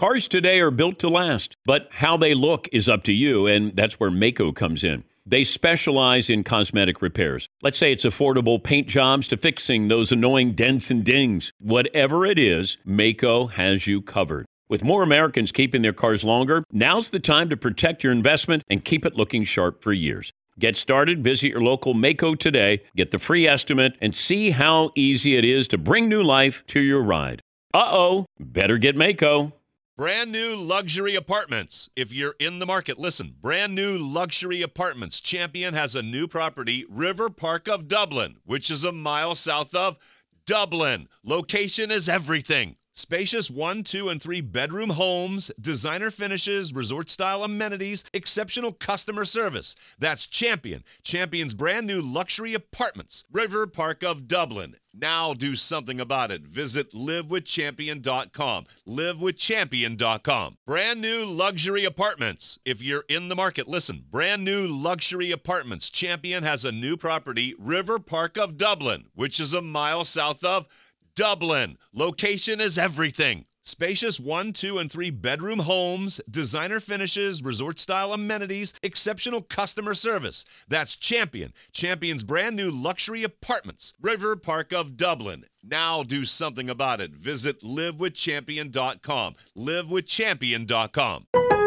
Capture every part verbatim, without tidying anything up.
Cars today are built to last, but how they look is up to you, and that's where Maaco comes in. They specialize in cosmetic repairs. Let's say it's affordable paint jobs to fixing those annoying dents and dings. Whatever it is, Maaco has you covered. With more Americans keeping their cars longer, now's the time to protect your investment and keep it looking sharp for years. Get started, visit your local Maaco today, get the free estimate, and see how easy it is to bring new life to your ride. Uh-oh, better get Maaco. Brand new luxury apartments. If you're in the market, listen. Brand new luxury apartments. Champion has a new property, River Park of Dublin, which is a mile south of Dublin. Location is everything. Spacious one, two, and three bedroom homes, designer finishes, resort-style amenities, exceptional customer service. That's Champion. Champion's brand new luxury apartments, River Park of Dublin. Now do something about it. Visit live with champion dot com. live with champion dot com. Brand new luxury apartments. If you're in the market, listen. Brand new luxury apartments. Champion has a new property, River Park of Dublin, which is a mile south of Dublin. Location is everything. Spacious one, two, and three bedroom homes, designer finishes, resort-style amenities, exceptional customer service. That's Champion. Champion's brand new luxury apartments, River Park of Dublin. Now do something about it. Visit live with champion dot com. live with champion dot com.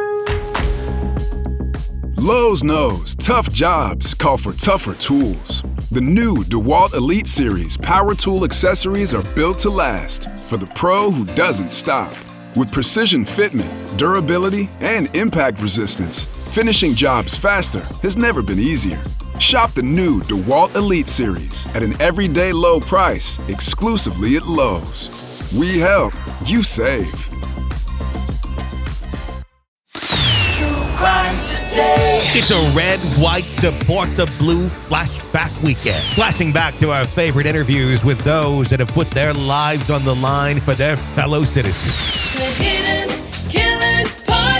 Lowe's knows tough jobs call for tougher tools. The new DeWalt Elite Series power tool accessories are built to last for the pro who doesn't stop. With precision fitment, durability, and impact resistance, finishing jobs faster has never been easier. Shop the new DeWalt Elite Series at an everyday low price exclusively at Lowe's. We help, you save. Crime Today. It's a red, white, support the blue flashback weekend. Flashing back to our favorite interviews with those that have put their lives on the line for their fellow citizens. The Hidden Killers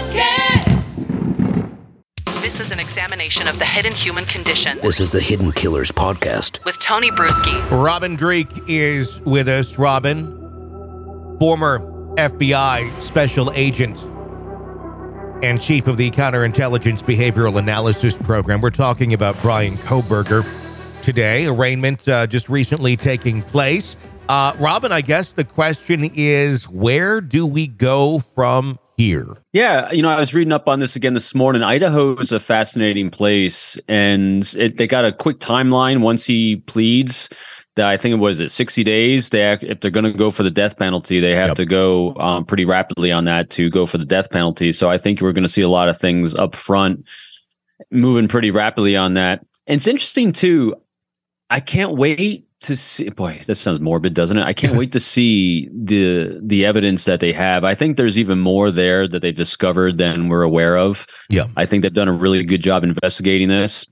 Podcast. This is an examination of the hidden human condition. This is the Hidden Killers Podcast. With Tony Bruschi. Robin Dreeke is with us. Robin, former F B I special agent and chief of the Counterintelligence Behavioral Analysis Program. We're talking about Bryan Kohberger today. Arraignment uh, just recently taking place. Uh, Robin, I guess the question is, where do we go from here? Yeah, you know, I was reading up on this again this morning. Idaho is a fascinating place, and it, they got a quick timeline once he pleads. That I think it was it sixty days. They if they're going to go for the death penalty, they have yep. to go um, pretty rapidly on that to go for the death penalty. So I think we're going to see a lot of things up front moving pretty rapidly on that. And it's interesting too. I can't wait to see. Boy, this sounds morbid, doesn't it? I can't wait to see the the evidence that they have. I think there's even more there that they've discovered than we're aware of. Yeah, I think they've done a really good job investigating this.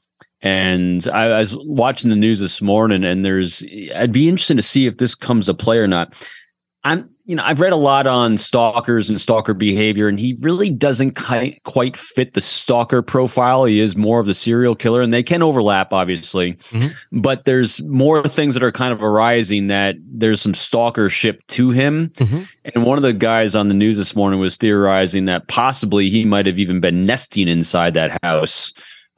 And I, I was watching the news this morning, and there's, I'd be interested to see if this comes to play or not. I'm, you know, I've read a lot on stalkers and stalker behavior, and he really doesn't ki- quite fit the stalker profile. He is more of the serial killer, and they can overlap, obviously. Mm-hmm. But there's more things that are kind of arising that there's some stalkership to him. Mm-hmm. And one of the guys on the news this morning was theorizing that possibly he might have even been nesting inside that house.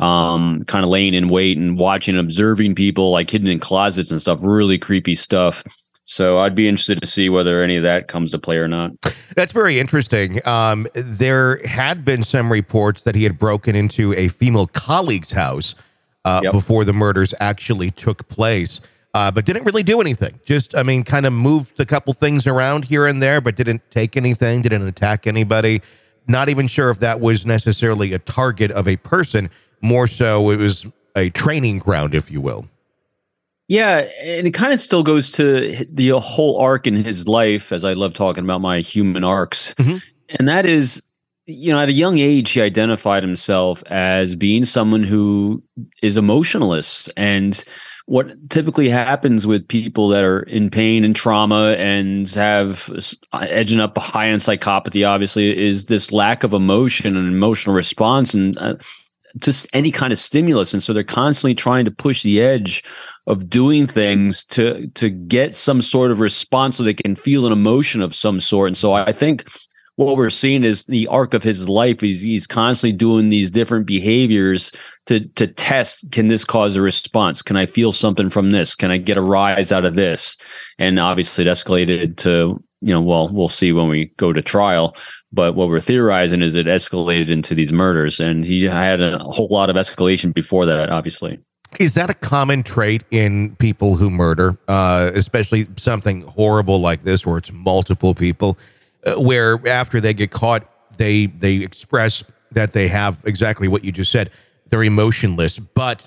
Um, kind of laying in wait and watching and observing people like hidden in closets and stuff, really creepy stuff. So I'd be interested to see whether any of that comes to play or not. That's very interesting. Um, there had been some reports that he had broken into a female colleague's house uh, yep. before the murders actually took place, uh, but didn't really do anything. Just, I mean, kind of moved a couple things around here and there, but didn't take anything, didn't attack anybody. Not even sure if that was necessarily a target of a person. More so, it was a training ground, if you will. Yeah, and it kind of still goes to the whole arc in his life, as I love talking about my human arcs. Mm-hmm. And that is, you know, at a young age, he identified himself as being someone who is emotionless. And what typically happens with people that are in pain and trauma and have edging up high on psychopathy, obviously, is this lack of emotion and emotional response. And uh, just any kind of stimulus. And so they're constantly trying to push the edge of doing things to to get some sort of response so they can feel an emotion of some sort. And so I think what we're seeing is the arc of his life. He's he's constantly doing these different behaviors to to test, can this cause a response? Can I feel something from this? Can I get a rise out of this? And obviously it escalated to, you know, well, we'll see when we go to trial. But what we're theorizing is it escalated into these murders. And he had a whole lot of escalation before that, obviously. Is that a common trait in people who murder, uh, especially something horrible like this, where it's multiple people, uh, where after they get caught, they they express that they have exactly what you just said. They're emotionless, but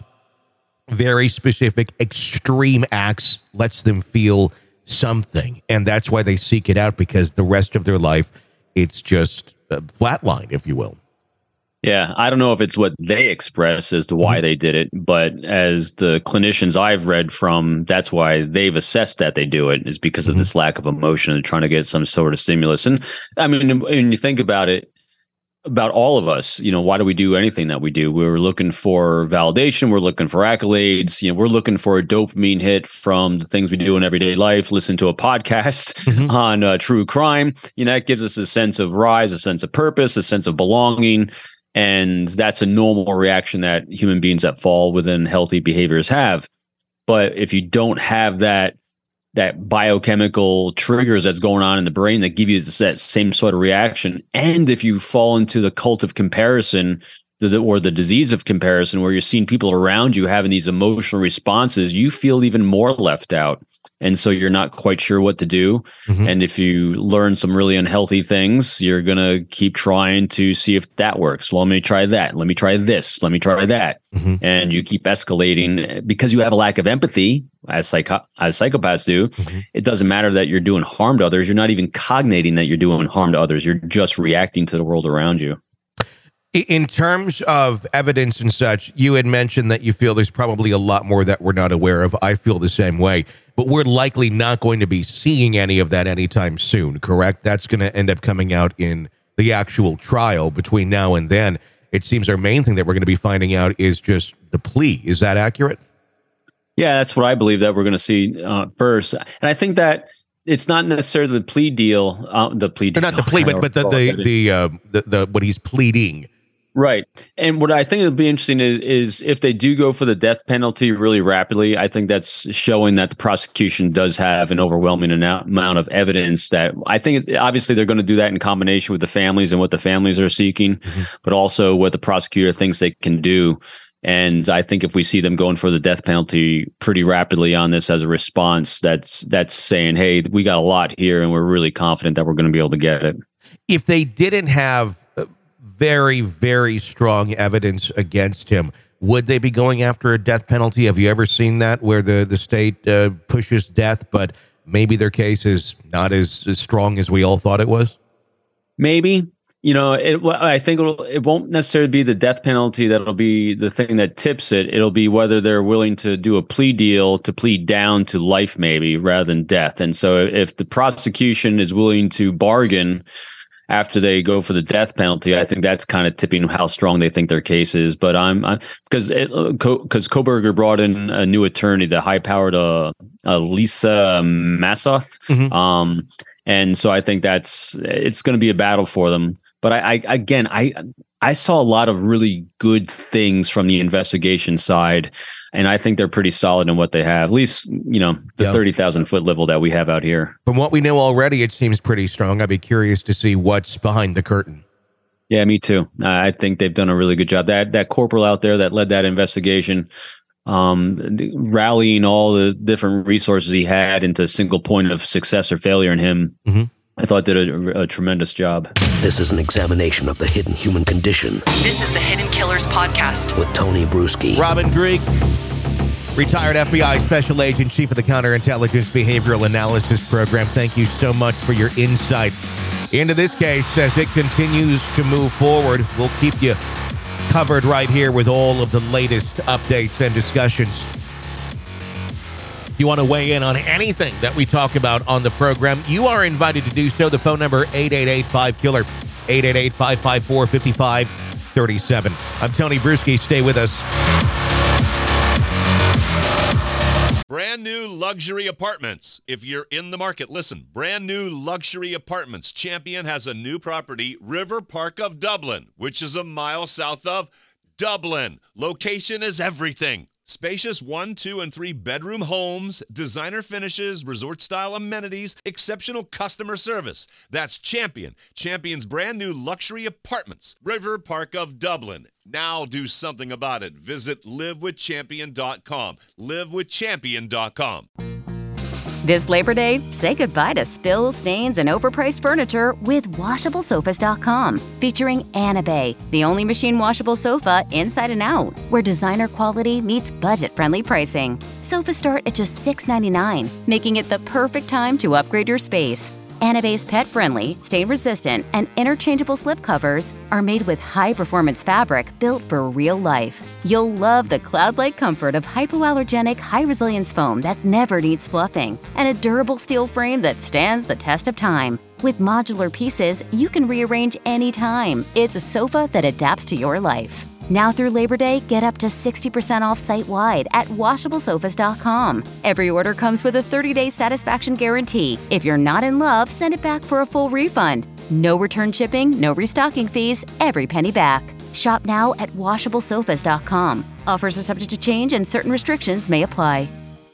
very specific extreme acts lets them feel something. And that's why they seek it out, because the rest of their life, it's just uh, flatline, if you will. Yeah, I don't know if it's what they express as to why they did it, but as the clinicians I've read from, that's why they've assessed that they do it, is because of mm-hmm. this lack of emotion and trying to get some sort of stimulus. And I mean, when you think about it, about all of us, you know, why do we do anything that we do? We're looking for validation. We're looking for accolades. You know, we're looking for a dopamine hit from the things we do in everyday life. Listen to a podcast mm-hmm. on uh, true crime. You know, that gives us a sense of rise, a sense of purpose, a sense of belonging. And that's a normal reaction that human beings that fall within healthy behaviors have. But if you don't have that that biochemical triggers that's going on in the brain that give you that same sort of reaction, and if you fall into the cult of comparison, the, or the disease of comparison, where you're seeing people around you having these emotional responses, you feel even more left out. And so you're not quite sure what to do. Mm-hmm. And if you learn some really unhealthy things, you're going to keep trying to see if that works. Well, let me try that. Let me try this. Let me try that. Mm-hmm. And you keep escalating because you have a lack of empathy, as, psycho- as psychopaths do. Mm-hmm. It doesn't matter that you're doing harm to others. You're not even cognating that you're doing harm to others. You're just reacting to the world around you. In terms of evidence and such, you had mentioned that you feel there's probably a lot more that we're not aware of. I feel the same way, but we're likely not going to be seeing any of that anytime soon, correct? That's going to end up coming out in the actual trial between now and then. It seems our main thing that we're going to be finding out is just the plea. Is that accurate? Yeah, that's what I believe that we're going to see uh, first. And I think that it's not necessarily the plea deal, uh, the plea deal. Or not the plea, but, but the, the, the, the, uh, the, the, what he's pleading. Right. And what I think would be interesting is, is if they do go for the death penalty really rapidly, I think that's showing that the prosecution does have an overwhelming amount of evidence that I think it's, obviously they're going to do that in combination with the families and what the families are seeking, mm-hmm. but also what the prosecutor thinks they can do. And I think if we see them going for the death penalty pretty rapidly on this as a response, that's that's saying, hey, we got a lot here and we're really confident that we're going to be able to get it. If they didn't have very, very strong evidence against him, would they be going after a death penalty? Have you ever seen that, where the, the state uh, pushes death, but maybe their case is not as, as strong as we all thought it was? Maybe. You know, it, I think it'll, it won't necessarily be the death penalty that'll be the thing that tips it. It'll be whether they're willing to do a plea deal to plead down to life, maybe, rather than death. And so if the prosecution is willing to bargain after they go for the death penalty, I think that's kind of tipping how strong they think their case is. But I'm, I'm because because Kohberger brought in a new attorney, the high-powered uh, uh, Lisa Massoth, mm-hmm. um, and so I think that's it's going to be a battle for them. But I, I again, I I saw a lot of really good things from the investigation side, and I think they're pretty solid in what they have. At least, you know, the yeah. thirty thousand foot level that we have out here. From what we know already, it seems pretty strong. I'd be curious to see what's behind the curtain. Yeah, me too. Uh, I think they've done a really good job. That that corporal out there that led that investigation, um, rallying all the different resources he had into a single point of success or failure in him. Mm-hmm. I thought did a, a tremendous job. This is an examination of the hidden human condition. This is the Hidden Killers Podcast with Tony Bruschi. Robin Dreeke, retired F B I Special Agent, Chief of the Counterintelligence Behavioral Analysis Program. Thank you so much for your insight into this case as it continues to move forward. We'll keep you covered right here with all of the latest updates and discussions. If you want to weigh in on anything that we talk about on the program, you are invited to do so. The phone number, eight eight eight five killer, eight eight eight, five five four, five five three seven. I'm Tony Bruschi. Stay with us. Brand Brand new luxury apartments. If you're in the market, listen. Brand new luxury apartments. Champion has a new property, River Park of Dublin, which is a mile south of Dublin. Location is everything. Spacious one, two, and three bedroom homes, designer finishes, resort-style amenities, exceptional customer service. That's Champion. Champion's brand new luxury apartments, River Park of Dublin. Now do something about it. Visit live with champion dot com. live with champion dot com. This Labor Day, say goodbye to spills, stains, and overpriced furniture with washable sofas dot com, featuring Anabay, the only machine washable sofa inside and out, where designer quality meets budget-friendly pricing. Sofas start at just six ninety-nine, making it the perfect time to upgrade your space. Anabay's pet-friendly, stain-resistant, and interchangeable slipcovers are made with high-performance fabric built for real life. You'll love the cloud-like comfort of hypoallergenic, high-resilience foam that never needs fluffing, and a durable steel frame that stands the test of time. With modular pieces, you can rearrange anytime. It's a sofa that adapts to your life. Now through Labor Day, get up to sixty percent off site-wide at washable sofas dot com. Every order comes with a thirty-day satisfaction guarantee. If you're not in love, send it back for a full refund. No return shipping, no restocking fees, every penny back. Shop now at washable sofas dot com. Offers are subject to change and certain restrictions may apply.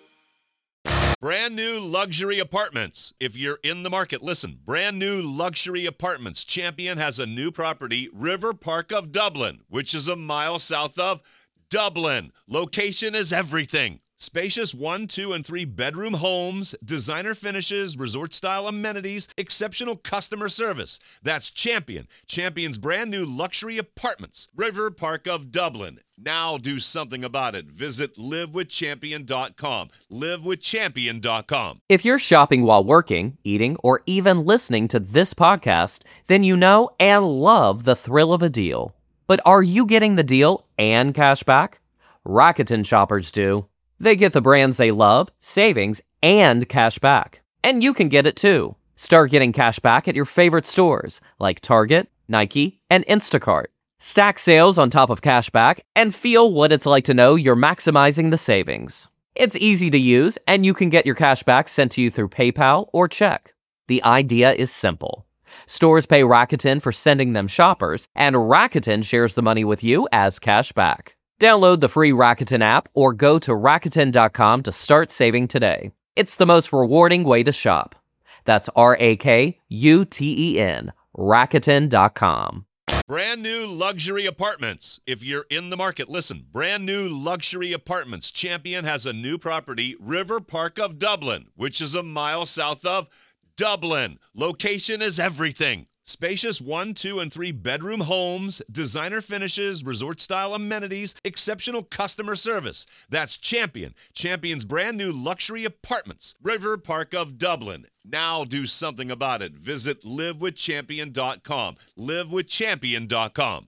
Brand new luxury apartments. If you're in the market, listen. Brand new luxury apartments. Champion has a new property, River Park of Dublin, which is a mile south of Dublin. Location is everything. Spacious one, two, and three bedroom homes, designer finishes, resort-style amenities, exceptional customer service. That's Champion. Champion's brand new luxury apartments, River Park of Dublin. Now do something about it. Visit live with champion dot com. live with champion dot com. If you're shopping while working, eating, or even listening to this podcast, then you know and love the thrill of a deal. But are you getting the deal and cash back? Rakuten shoppers do. They get the brands they love, savings, and cash back. And you can get it too. Start getting cash back at your favorite stores like Target, Nike, and Instacart. Stack sales on top of cash back and feel what it's like to know you're maximizing the savings. It's easy to use, and you can get your cash back sent to you through PayPal or check. The idea is simple. Stores pay Rakuten for sending them shoppers, and Rakuten shares the money with you as cash back. Download the free Rakuten app or go to Rakuten dot com to start saving today. It's the most rewarding way to shop. That's R A K U T E N, Rakuten dot com. Brand new luxury apartments. If you're in the market, listen. Brand new luxury apartments. Champion has a new property, River Park of Dublin, which is a mile south of Dublin. Location is everything. Spacious one, two, and three bedroom homes, designer finishes, resort-style amenities, exceptional customer service. That's Champion. Champion's brand new luxury apartments, River Park of Dublin. Now do something about it. Visit live with champion dot com. live with champion dot com.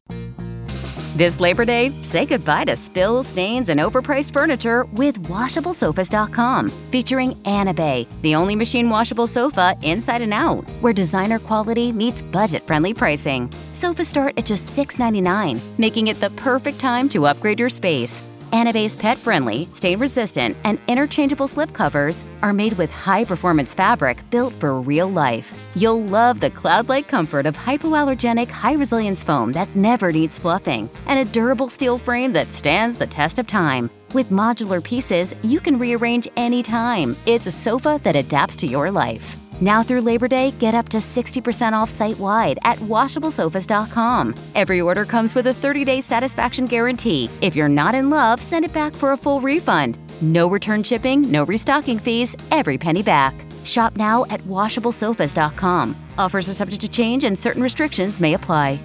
This Labor Day, say goodbye to spills, stains, and overpriced furniture with washable sofas dot com, featuring Anabay, the only machine washable sofa inside and out, where designer quality meets budget-friendly pricing. Sofas start at just six ninety-nine, making it the perfect time to upgrade your space. Anabay's pet-friendly, stain-resistant, and interchangeable slipcovers are made with high-performance fabric built for real life. You'll love the cloud-like comfort of hypoallergenic, high-resilience foam that never needs fluffing, and a durable steel frame that stands the test of time. With modular pieces, you can rearrange anytime. It's a sofa that adapts to your life. Now through Labor Day, get up to sixty percent off site-wide at washable sofas dot com. Every order comes with a thirty-day satisfaction guarantee. If you're not in love, send it back for a full refund. No return shipping, no restocking fees, every penny back. Shop now at washable sofas dot com. Offers are subject to change and certain restrictions may apply.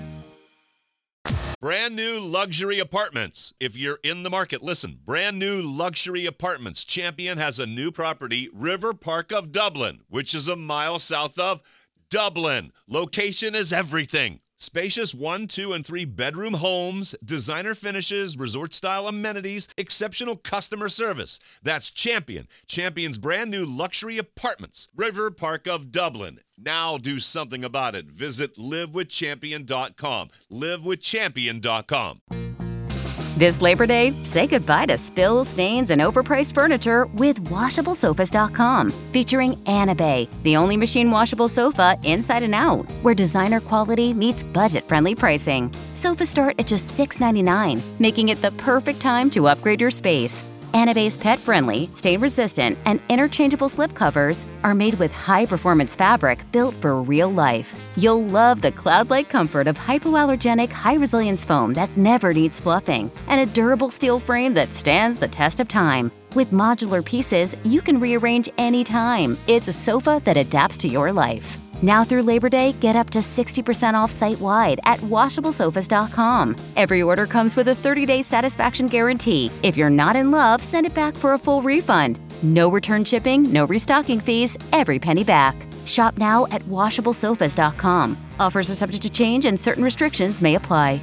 Brand new luxury apartments. If you're in the market, listen. Brand new luxury apartments. Champion has a new property, River Park of Dublin, which is a mile south of Dublin. Location is everything. Spacious one, two, and three bedroom homes, designer finishes, resort-style amenities, exceptional customer service. That's Champion. Champion's brand new luxury apartments, River Park of Dublin. Now do something about it. Visit live with champion dot com. live with champion dot com. This Labor Day, say goodbye to spills, stains, and overpriced furniture with washable sofas dot com, featuring Anabay, the only machine washable sofa inside and out, where designer quality meets budget-friendly pricing. Sofas start at just six ninety-nine, making it the perfect time to upgrade your space. Anabay's pet-friendly, stain-resistant, and interchangeable slipcovers are made with high-performance fabric built for real life. You'll love the cloud-like comfort of hypoallergenic, high-resilience foam that never needs fluffing, and a durable steel frame that stands the test of time. With modular pieces, you can rearrange anytime. It's a sofa that adapts to your life. Now through Labor Day, get up to sixty percent off site-wide at washable sofas dot com. Every order comes with a thirty-day satisfaction guarantee. If you're not in love, send it back for a full refund. No return shipping, no restocking fees, every penny back. Shop now at washable sofas dot com. Offers are subject to change and certain restrictions may apply.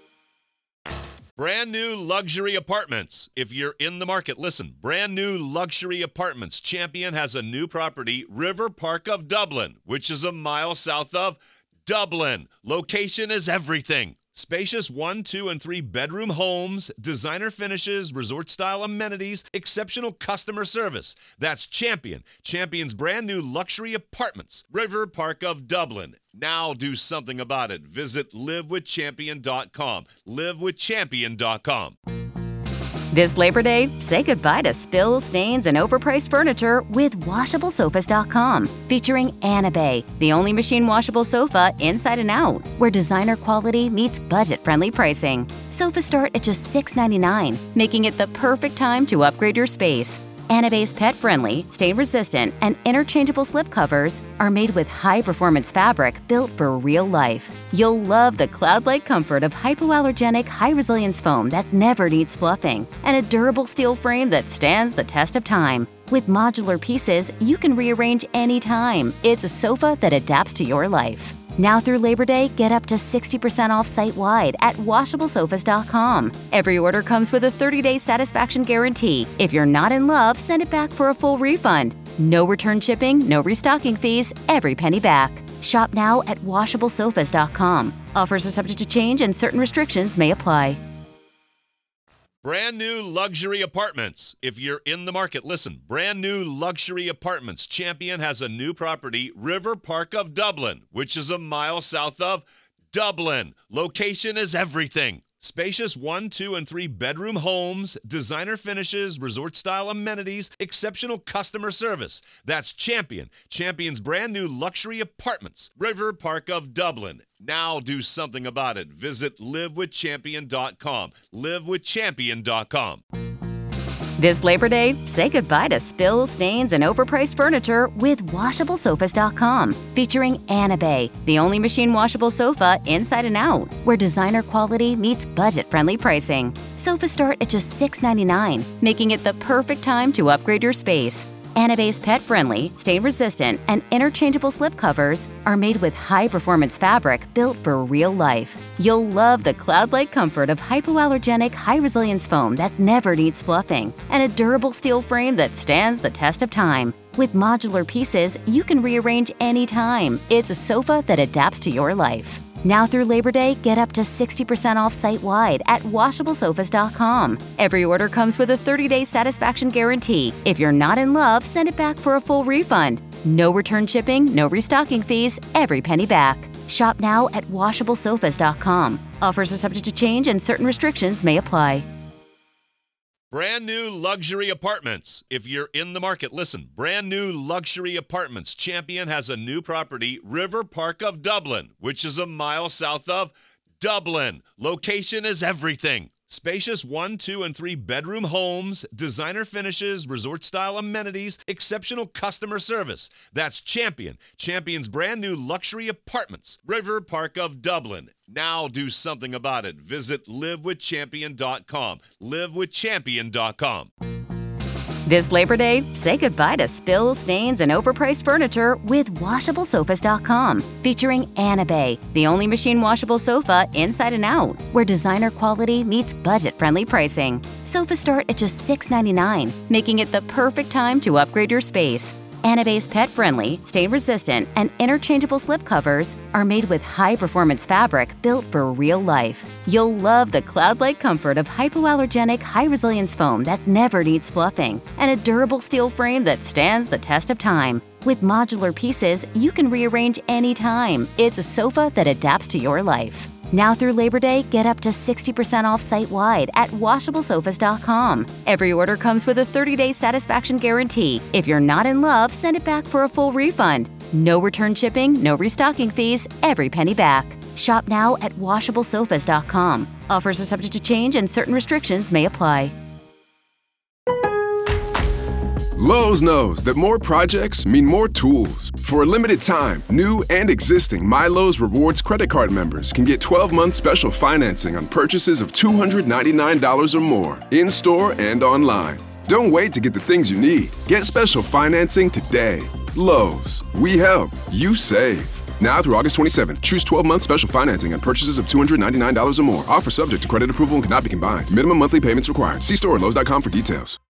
Brand new luxury apartments. If you're in the market, listen. Brand new luxury apartments. Champion has a new property, River Park of Dublin, which is a mile south of Dublin. Location is everything. Spacious one, two, and three bedroom homes, designer finishes, resort-style amenities, exceptional customer service. That's Champion. Champion's brand new luxury apartments, River Park of Dublin. Now do something about it. Visit live with champion dot com. live with champion dot com. This Labor Day, say goodbye to spills, stains, and overpriced furniture with washable sofas dot com, featuring Anabay, the only machine washable sofa inside and out, where designer quality meets budget-friendly pricing. Sofas start at just six ninety-nine, making it the perfect time to upgrade your space. Anabay's pet-friendly, stain-resistant, and interchangeable slipcovers are made with high-performance fabric built for real life. You'll love the cloud-like comfort of hypoallergenic, high-resilience foam that never needs fluffing, and a durable steel frame that stands the test of time. With modular pieces, you can rearrange anytime. It's a sofa that adapts to your life. Now through Labor Day, get up to sixty percent off site-wide at washable sofas dot com. Every order comes with a thirty-day satisfaction guarantee. If you're not in love, send it back for a full refund. No return shipping, no restocking fees, every penny back. Shop now at washable sofas dot com. Offers are subject to change and certain restrictions may apply. Brand new luxury apartments. If you're in the market, listen. Brand new luxury apartments. Champion has a new property, River Park of Dublin, which is a mile south of Dublin. Location is everything. Spacious one, two, and three bedroom homes, designer finishes, resort-style amenities, exceptional customer service. That's Champion. Champion's brand new luxury apartments, River Park of Dublin. Now do something about it. Visit live with champion dot com. live with champion dot com. This Labor Day, say goodbye to spills, stains, and overpriced furniture with washable sofas dot com, featuring Anabay, the only machine washable sofa inside and out, where designer quality meets budget-friendly pricing. Sofas start at just six ninety-nine, making it the perfect time to upgrade your space. Anabay's pet-friendly, stain-resistant, and interchangeable slipcovers are made with high-performance fabric built for real life. You'll love the cloud-like comfort of hypoallergenic, high-resilience foam that never needs fluffing, and a durable steel frame that stands the test of time. With modular pieces, you can rearrange anytime. It's a sofa that adapts to your life. Now through Labor Day, get up to sixty percent off site-wide at washable sofas dot com. Every order comes with a thirty-day satisfaction guarantee. If you're not in love, send it back for a full refund. No return shipping, no restocking fees, every penny back. Shop now at washable sofas dot com. Offers are subject to change and certain restrictions may apply. Brand new luxury apartments. If you're in the market, listen. Brand new luxury apartments. Champion has a new property, River Park of Dublin, which is a mile south of Dublin. Location is everything. Spacious one, two, and three bedroom homes, designer finishes, resort-style amenities, exceptional customer service. That's Champion. Champion's brand new luxury apartments, River Park of Dublin. Now do something about it. Visit live with champion dot com. live with champion dot com. This Labor Day, say goodbye to spills, stains, and overpriced furniture with washable sofas dot com, featuring Anabay, the only machine washable sofa inside and out, where designer quality meets budget-friendly pricing. Sofas start at just six ninety-nine, making it the perfect time to upgrade your space. Anabay's pet-friendly, stain-resistant, and interchangeable slip covers are made with high-performance fabric built for real life. You'll love the cloud-like comfort of hypoallergenic, high-resilience foam that never needs fluffing, and a durable steel frame that stands the test of time. With modular pieces, you can rearrange anytime. It's a sofa that adapts to your life. Now through Labor Day, get up to sixty percent off site-wide at washable sofas dot com. Every order comes with a thirty-day satisfaction guarantee. If you're not in love, send it back for a full refund. No return shipping, no restocking fees, every penny back. Shop now at washable sofas dot com. Offers are subject to change and certain restrictions may apply. Lowe's knows that more projects mean more tools. For a limited time, new and existing My Lowe's Rewards credit card members can get twelve-month special financing on purchases of two hundred ninety-nine dollars or more, in-store and online. Don't wait to get the things you need. Get special financing today. Lowe's. We help. You save. Now through August twenty-seventh, choose twelve-month special financing on purchases of two hundred ninety-nine dollars or more. Offer subject to credit approval and cannot be combined. Minimum monthly payments required. See store at lowes dot com for details.